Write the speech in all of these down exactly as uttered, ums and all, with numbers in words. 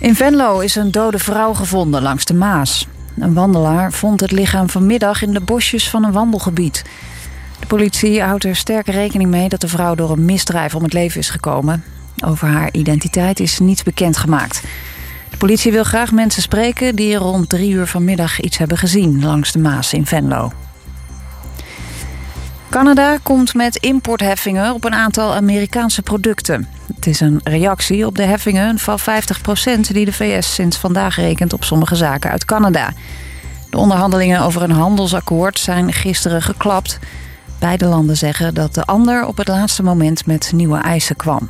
In Venlo is een dode vrouw gevonden langs de Maas. Een wandelaar vond het lichaam vanmiddag in de bosjes van een wandelgebied. De politie houdt er sterk rekening mee dat de vrouw door een misdrijf om het leven is gekomen. Over haar identiteit is niets bekendgemaakt. De politie wil graag mensen spreken die rond drie uur vanmiddag iets hebben gezien langs de Maas in Venlo. Canada komt met importheffingen op een aantal Amerikaanse producten. Het is een reactie op de heffingen van vijftig procent die de V S sinds vandaag rekent op sommige zaken uit Canada. De onderhandelingen over een handelsakkoord zijn gisteren geklapt. Beide landen zeggen dat de ander op het laatste moment met nieuwe eisen kwam.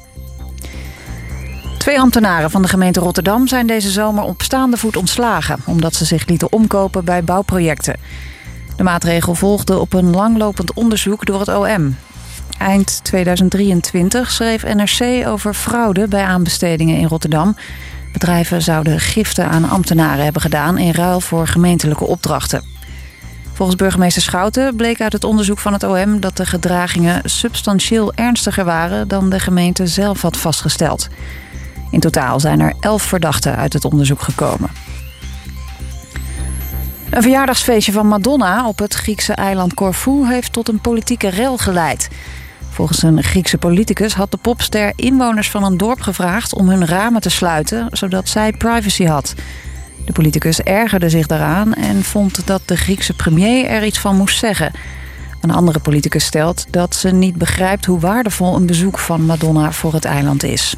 Twee ambtenaren van de gemeente Rotterdam zijn deze zomer op staande voet ontslagen, omdat ze zich lieten omkopen bij bouwprojecten. De maatregel volgde op een langlopend onderzoek door het O M. Eind tweeduizend drieëntwintig schreef N R C over fraude bij aanbestedingen in Rotterdam. Bedrijven zouden giften aan ambtenaren hebben gedaan in ruil voor gemeentelijke opdrachten. Volgens burgemeester Schouten bleek uit het onderzoek van het O M dat de gedragingen substantieel ernstiger waren dan de gemeente zelf had vastgesteld. In totaal zijn er elf verdachten uit het onderzoek gekomen. Een verjaardagsfeestje van Madonna op het Griekse eiland Corfu heeft tot een politieke rel geleid. Volgens een Griekse politicus had de popster inwoners van een dorp gevraagd om hun ramen te sluiten, zodat zij privacy had. De politicus ergerde zich daaraan en vond dat de Griekse premier er iets van moest zeggen. Een andere politicus stelt dat ze niet begrijpt hoe waardevol een bezoek van Madonna voor het eiland is.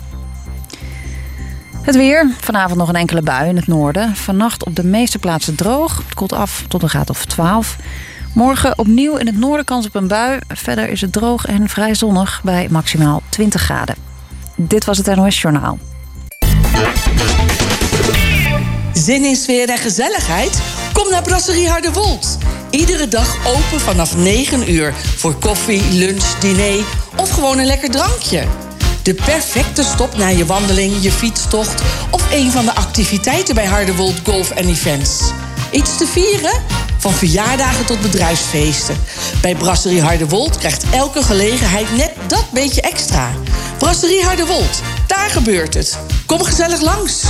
Het weer. Vanavond nog een enkele bui in het noorden. Vannacht op de meeste plaatsen droog. Het koelt af tot een graad of twaalf. Morgen opnieuw in het noorden kans op een bui. Verder is het droog en vrij zonnig bij maximaal twintig graden. Dit was het N O S Journaal. Zin in sfeer en gezelligheid? Kom naar Brasserie Harderwold. Iedere dag open vanaf negen uur. Voor koffie, lunch, diner of gewoon een lekker drankje. De perfecte stop na je wandeling, je fietstocht of een van de activiteiten bij Harderwold Golf en Events. Iets te vieren? Van verjaardagen tot bedrijfsfeesten. Bij Brasserie Harderwold krijgt elke gelegenheid net dat beetje extra. Brasserie Harderwold, daar gebeurt het. Kom gezellig langs.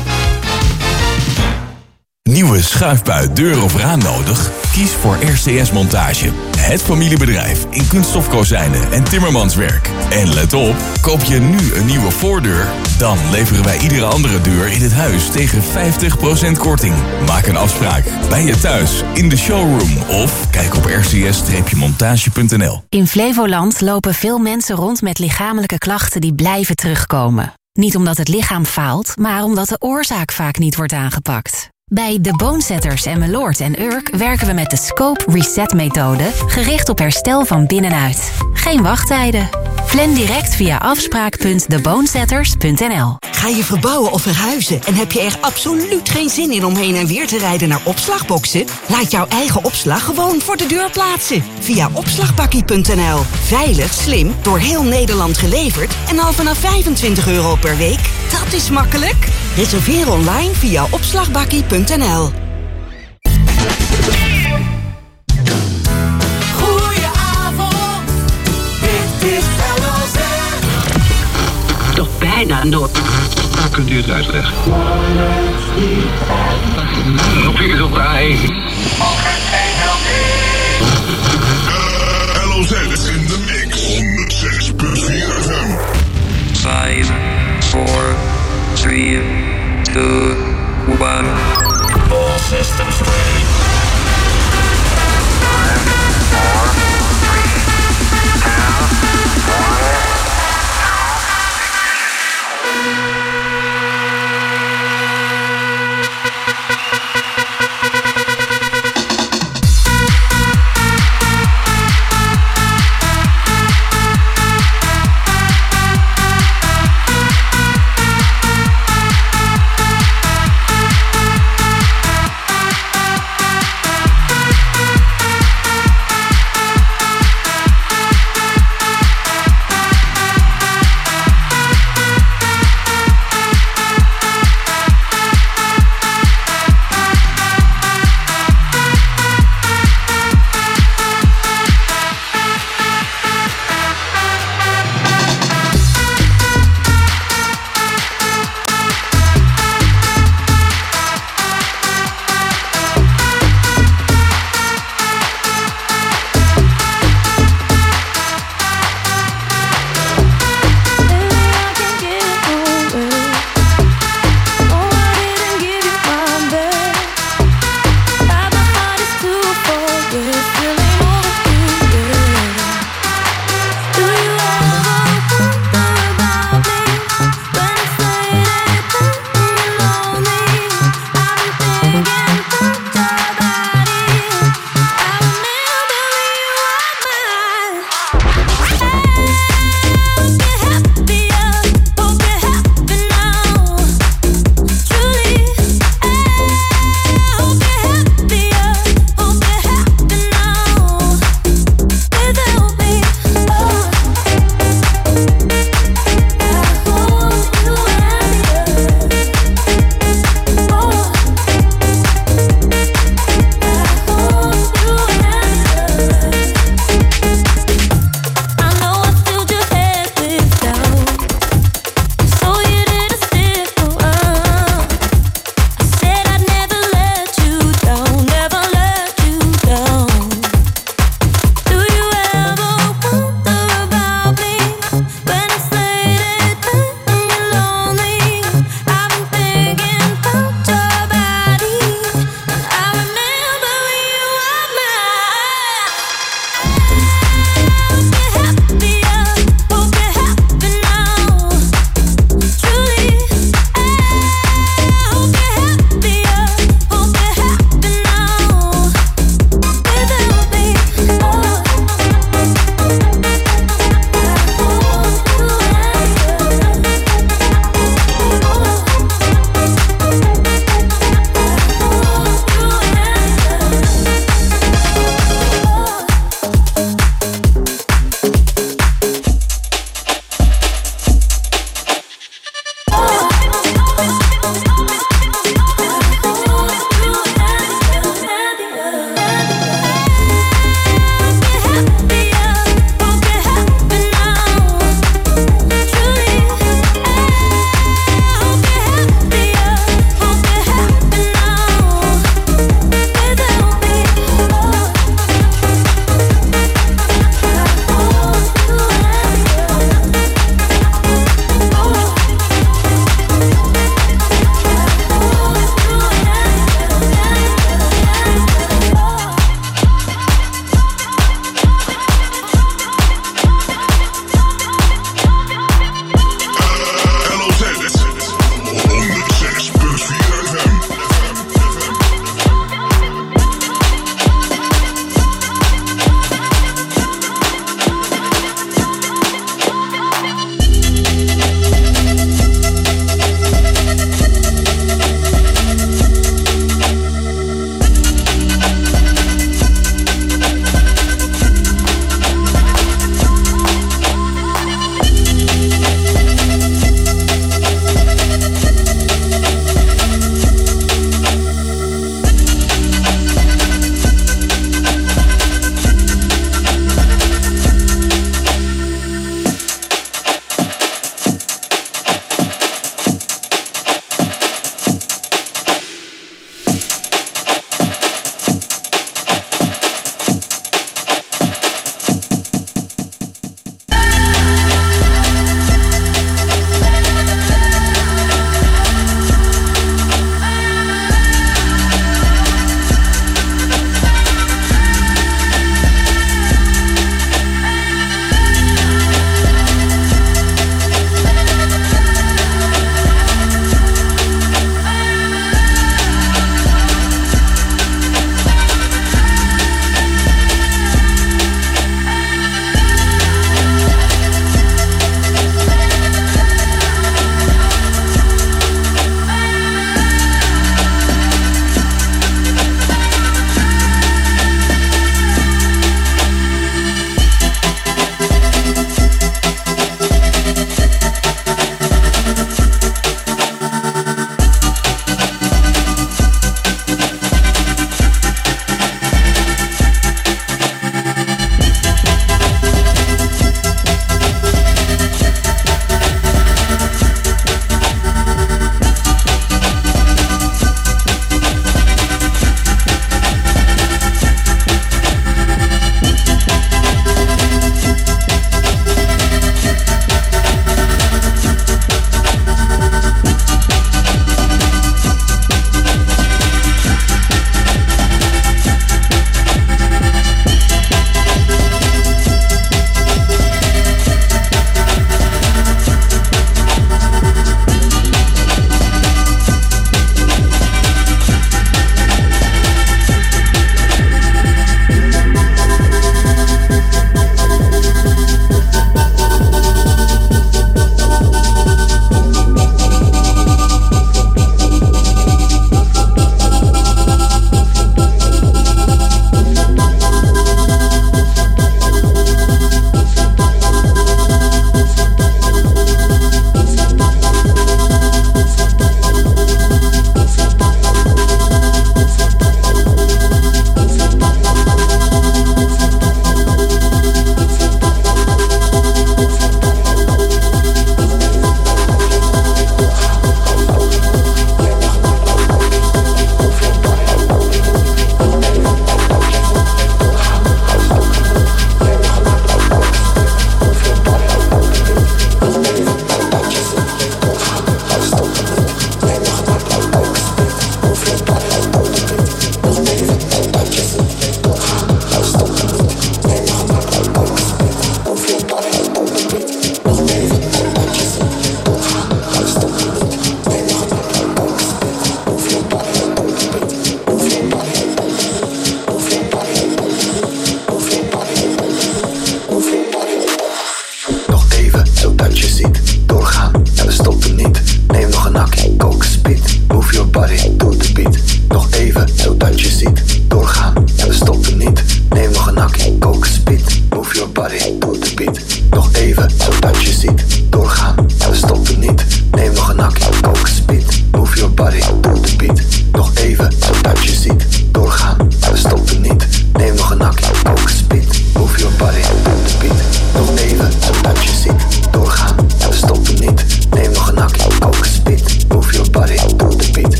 Nieuwe schuifbui, deur of raam nodig? Kies voor R C S Montage. Het familiebedrijf in kunststofkozijnen en timmermanswerk. En let op, koop je nu een nieuwe voordeur, dan leveren wij iedere andere deur in het huis tegen vijftig procent korting. Maak een afspraak bij je thuis, in de showroom of kijk op r c s montage punt n l. In Flevoland lopen veel mensen rond met lichamelijke klachten die blijven terugkomen. Niet omdat het lichaam faalt, maar omdat de oorzaak vaak niet wordt aangepakt. Bij de Bonesetters en Meloord en Urk werken we met de Scope Reset methode, gericht op herstel van binnenuit. Geen wachttijden. Plan direct via afspraak punt de bonesetters punt n l. Ga je verbouwen of verhuizen en heb je er absoluut geen zin in om heen en weer te rijden naar opslagboxen? Laat jouw eigen opslag gewoon voor de deur plaatsen. Via opslagbakkie punt n l. Veilig, slim, door heel Nederland geleverd en al vanaf vijfentwintig euro per week. Dat is makkelijk. Reserveer online via opslagbakkie punt n l. Goedenavond, dit is L O Z. Toch bijna nooit. Kunt u het uitleggen? Op je op de A één. L O Z is in de mix. honderd zes punt vier F M. vijf, vier, drie, twee, one. All systems ready. five, four, three, two, one.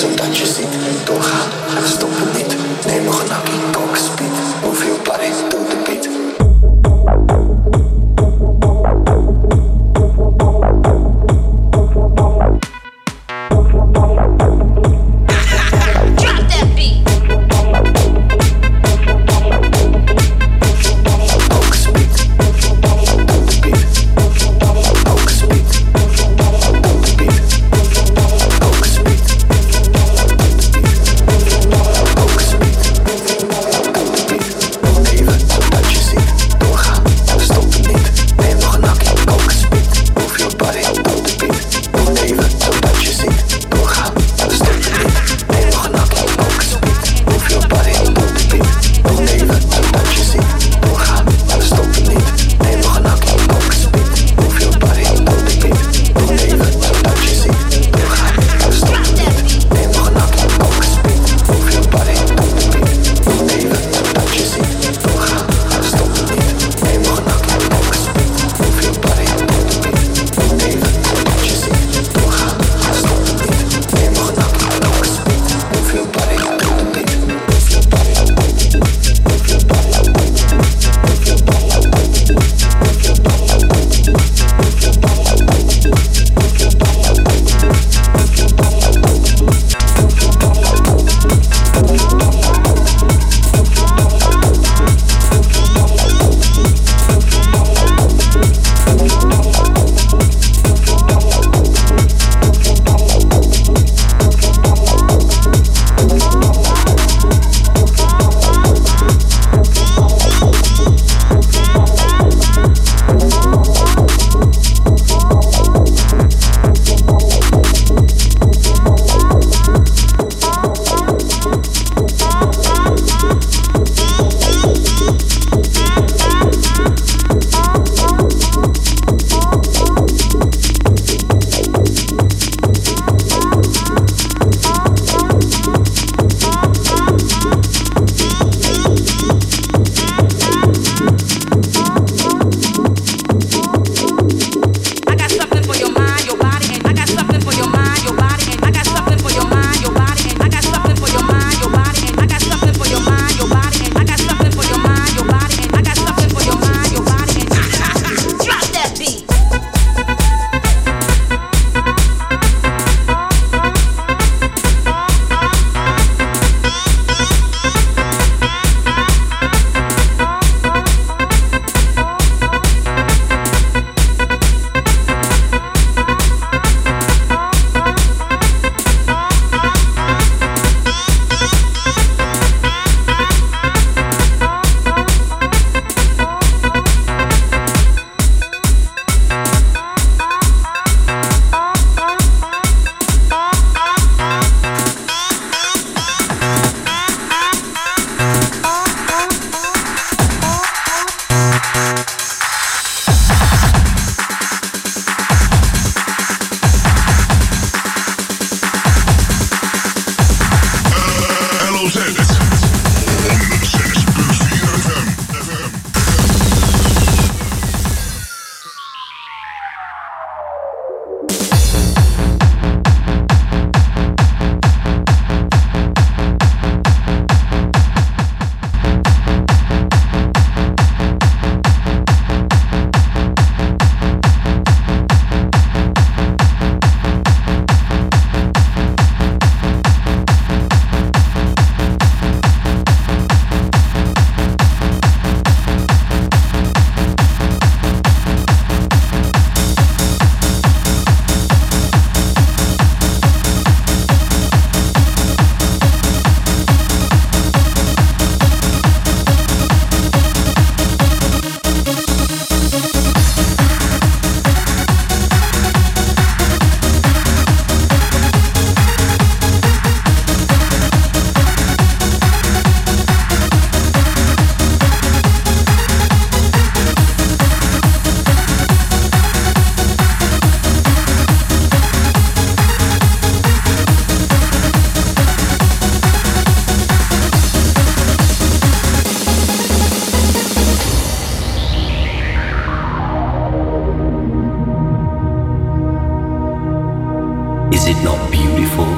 zodat je ziet. Doorgaan en we stoppen niet. Neem nog een hakkie, coke speed. Move your body to the beat. Drop that beat. Coke speed. To the beat. Coke speed. To the beat. Coke speed. To the beat.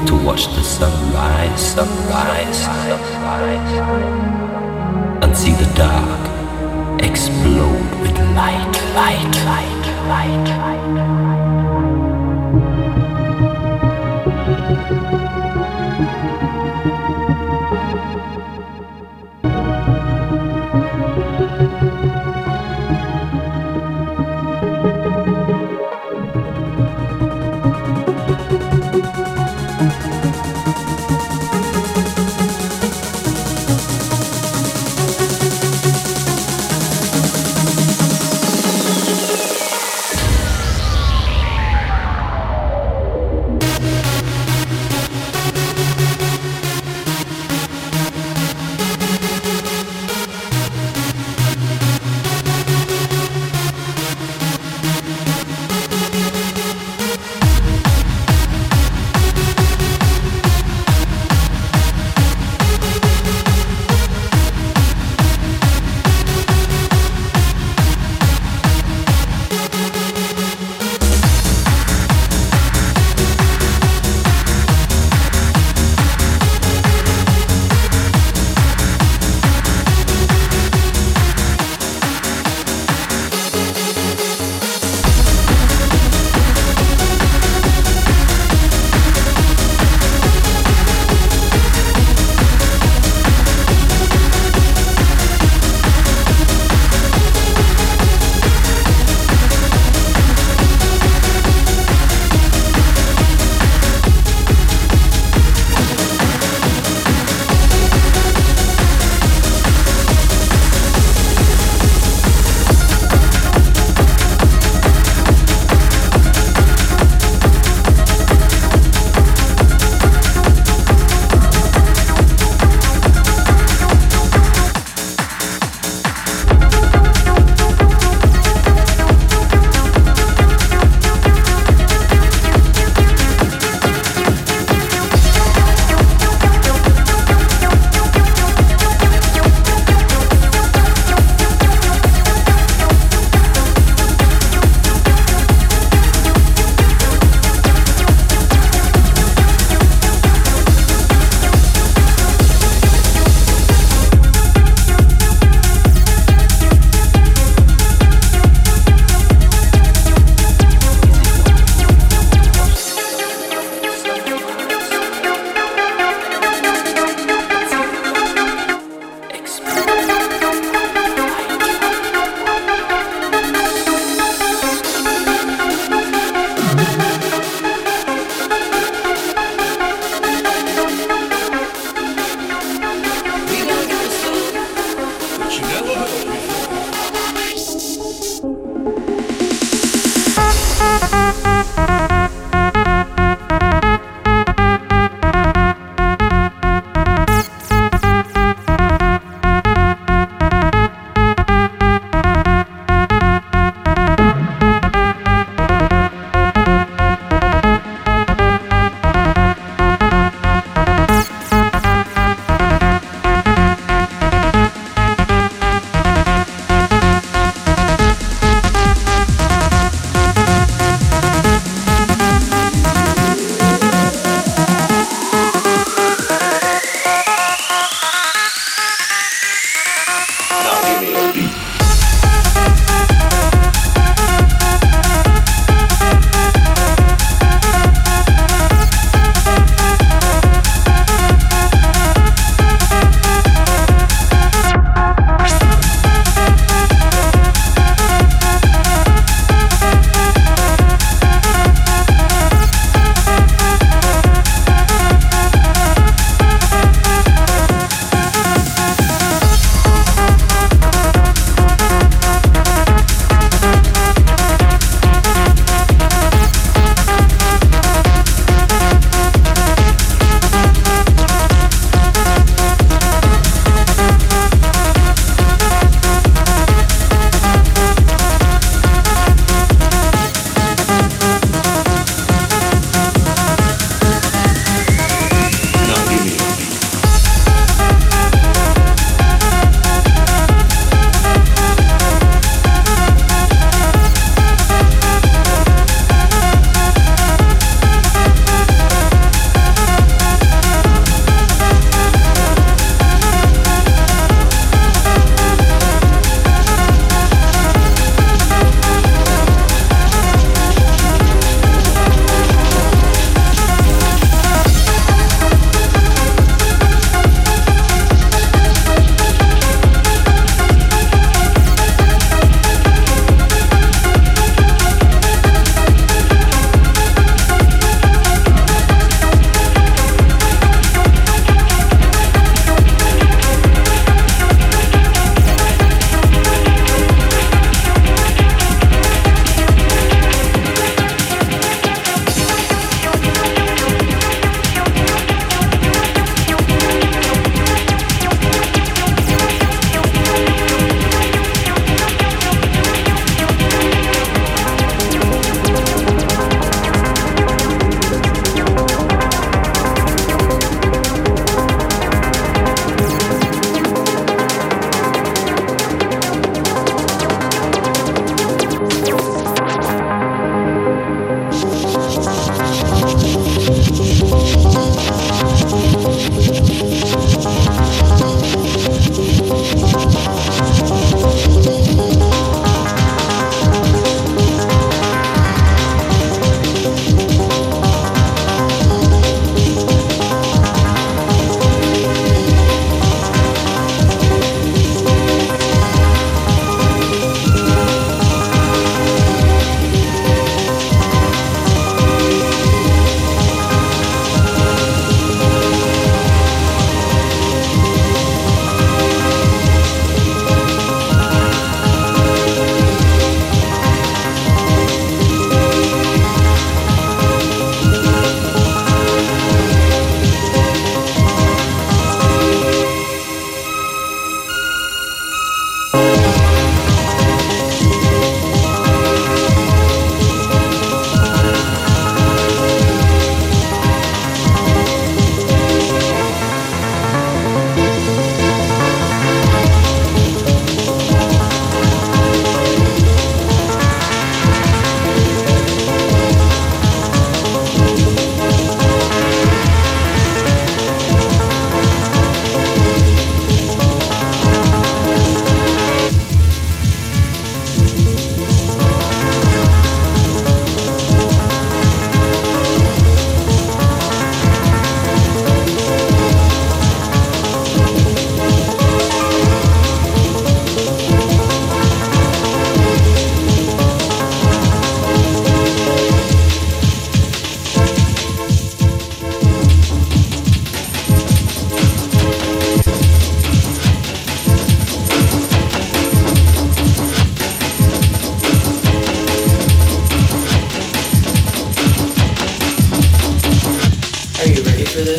to watch the sunrise, sunrise, sunrise, and see the dark explode with light, light, light, light, light.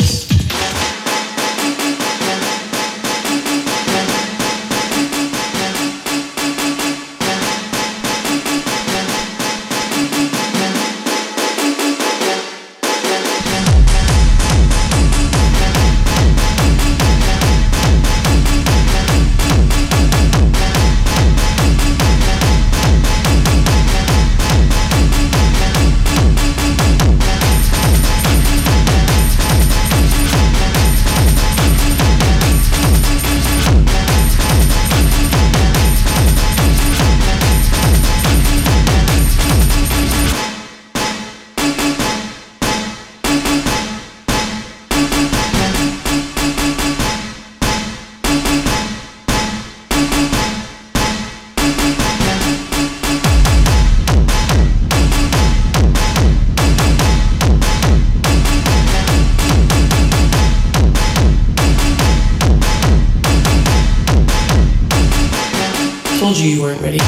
Told you you weren't ready.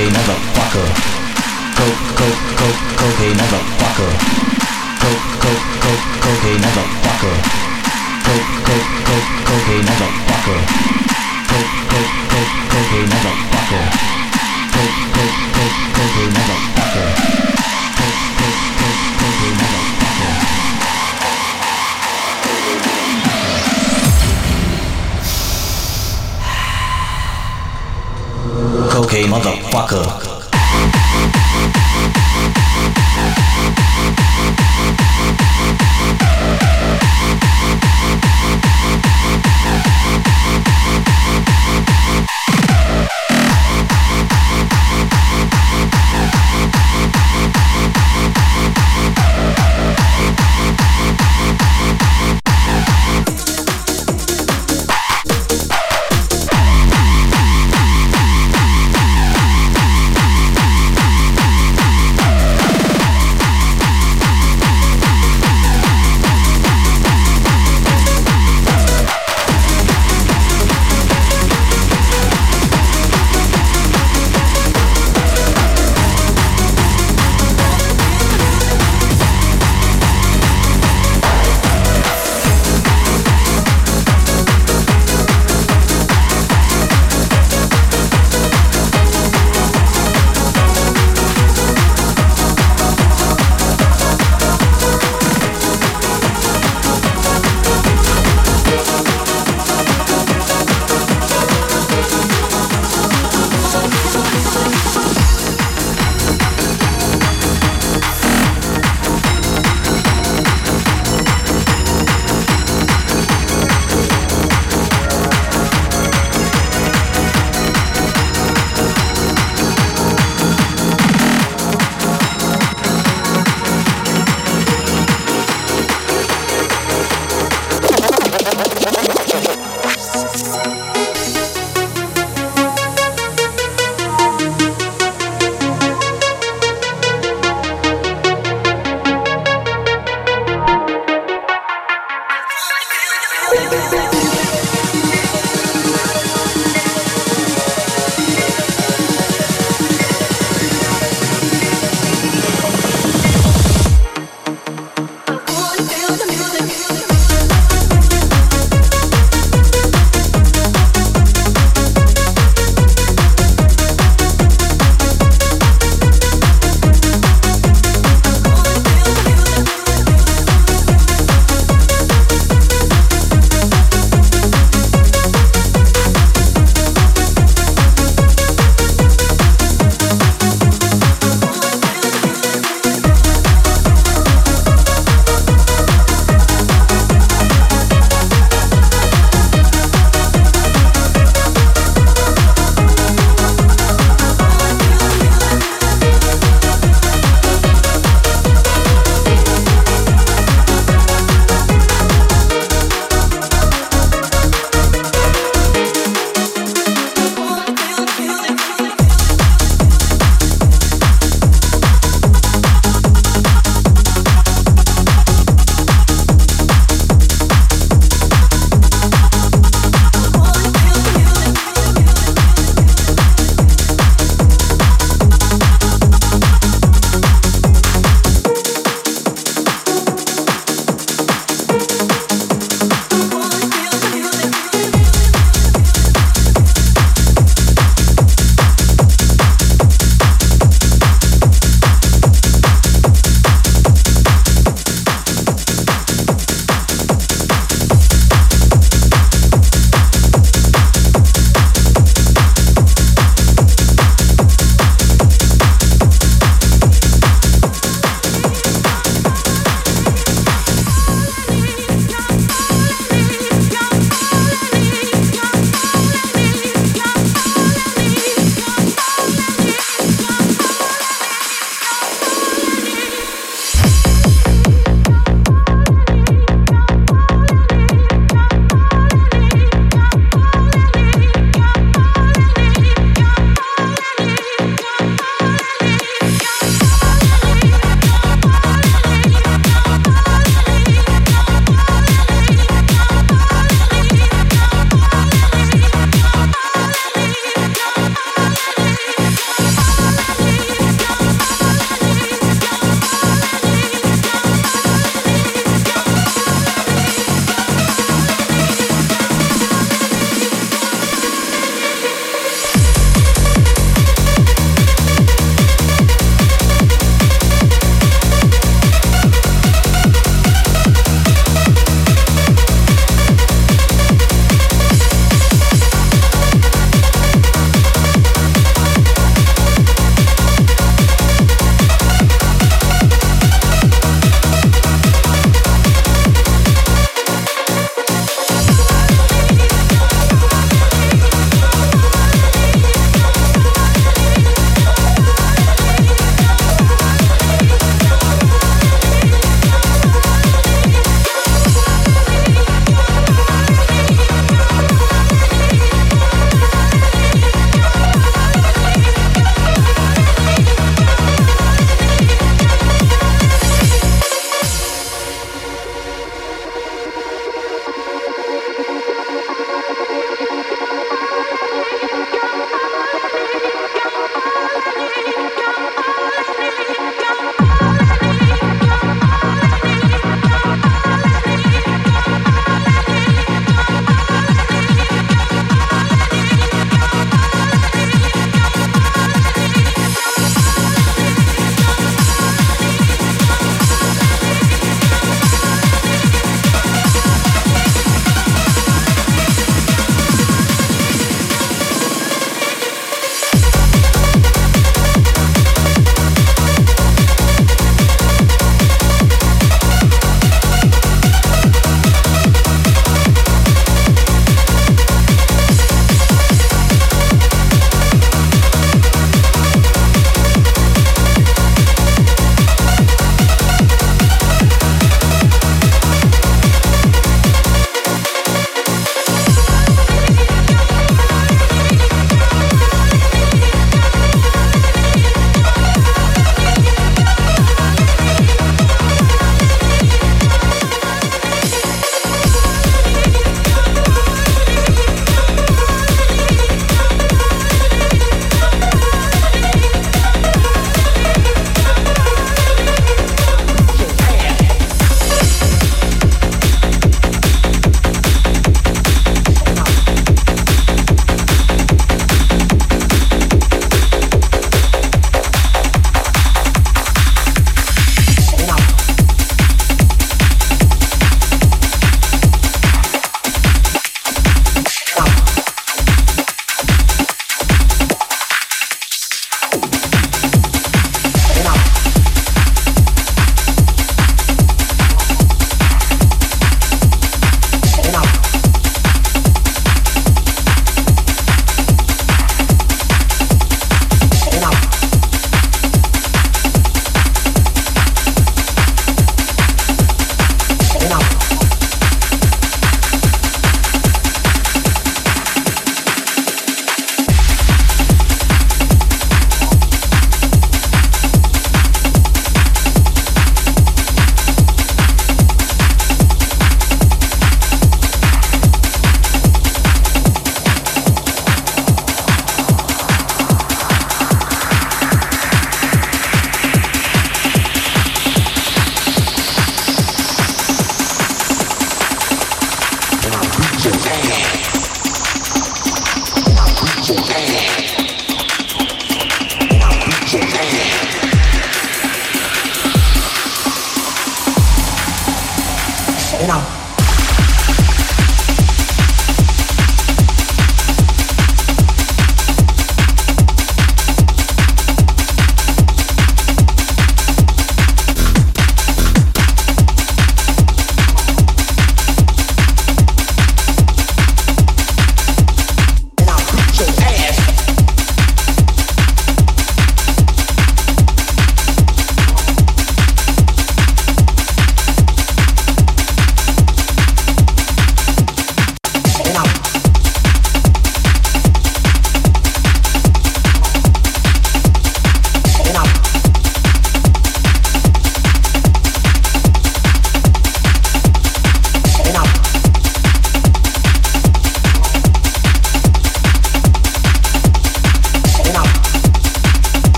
cocaine motherfucker. Coke, coke, coke, cocaine motherfucker. Coke, coke, coke, cocaine motherfucker. Coke, coke, coke, cocaine motherfucker. Coke, coke, coke, cocaine motherfucker. Coke, coke, coke, cocaine motherfucker. Coke, coke, coke, cocaine motherfucker. Cocaine motherfucker.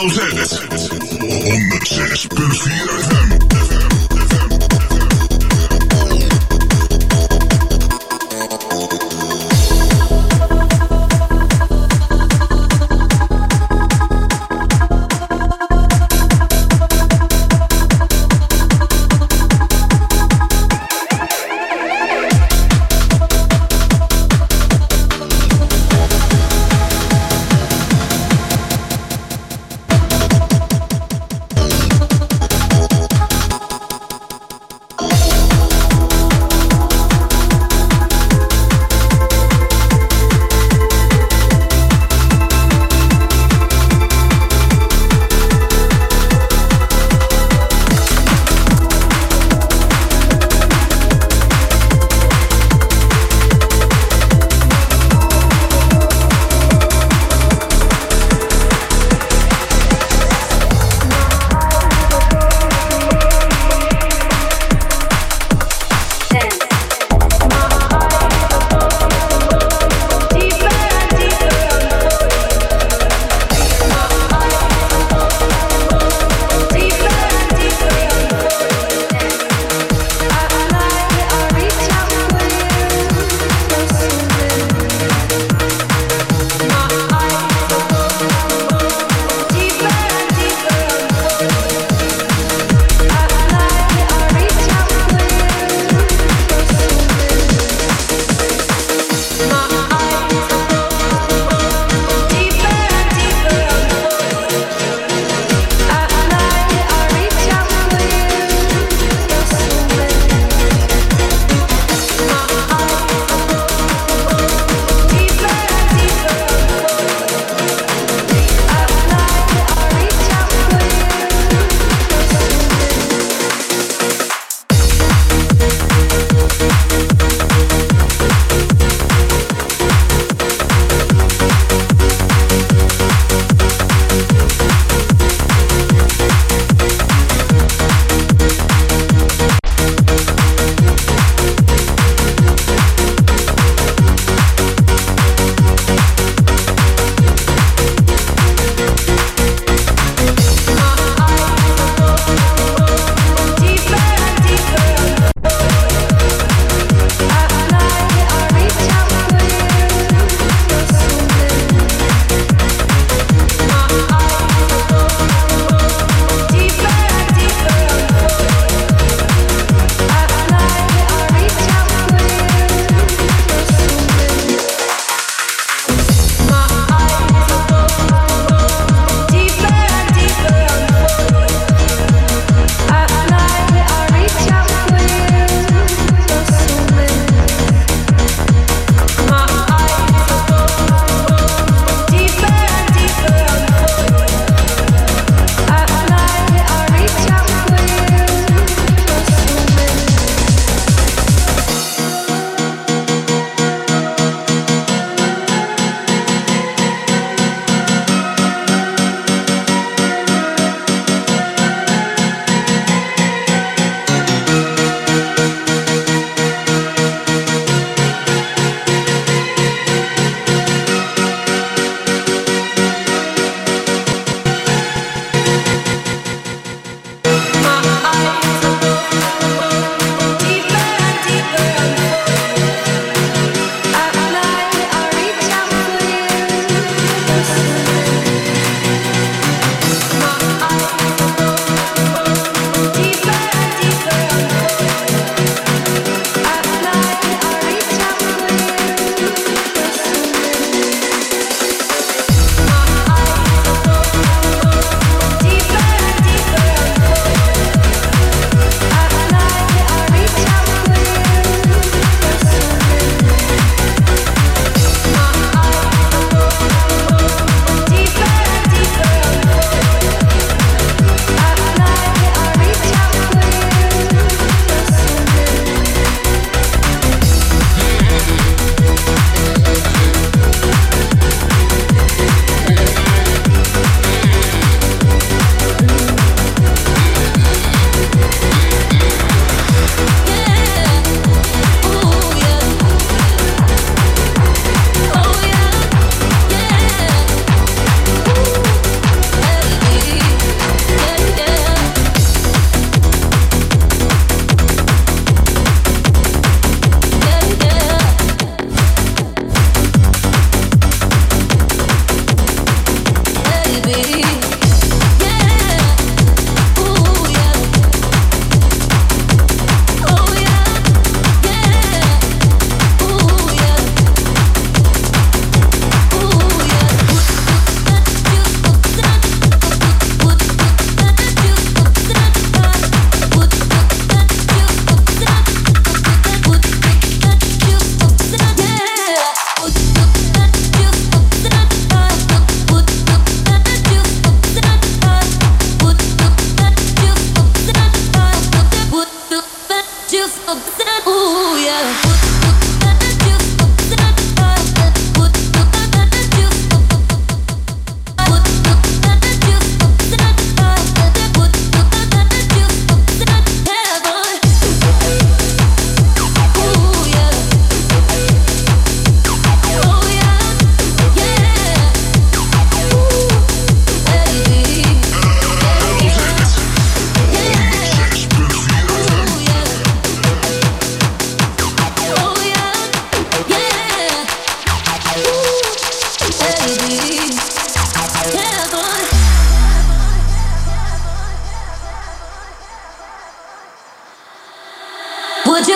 L O Z honderd zes punt vier F M.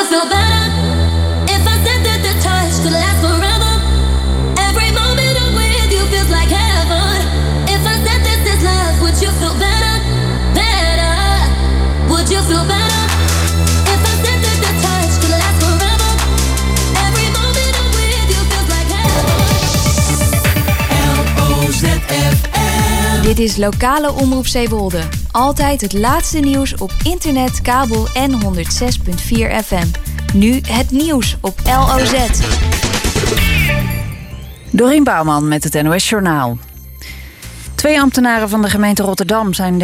feel better? If I said that the touch could last forever. Every moment I'm with you feels like heaven. If I said this is love, would you feel better? Better. Would you feel better? If I said that the touch could last forever. Every moment I'm with you feels like heaven. L O Z F M. Dit is lokale omroep Zeewolde. Altijd het laatste nieuws op internet, kabel en honderd zes komma vier F M. Nu het nieuws op L O Z. Dorien Bouwman met het N O S Journaal. Twee ambtenaren van de gemeente Rotterdam zijn